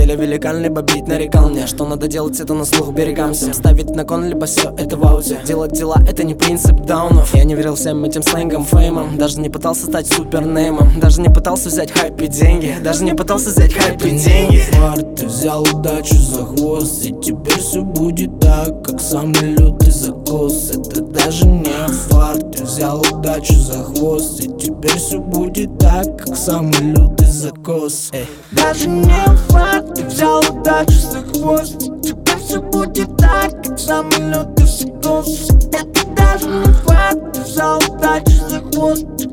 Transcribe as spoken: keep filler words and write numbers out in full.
Или великан, либо бить нарекал мне, что надо делать это на слух берегам всем. Ставить на кон, либо все это в ауте. Делать дела — это не принцип даунов. Я не верил всем этим сленгом, феймом. Даже не пытался стать супернеймом. Даже не пытался взять хайп и деньги. Даже не пытался взять хайп и деньги. Фарт, ты взял удачу за хвост, и теперь все будет так, как самый лютый закос. Это даже не фарт, ты взял удачу за хвост, и теперь все будет так, как самый лютый закос. Эй. Даже не фарт, ты взял удачу за хвост, и теперь все будет так, как самый лютый закос. Это даже не фарт, ты взял удачу за хвост.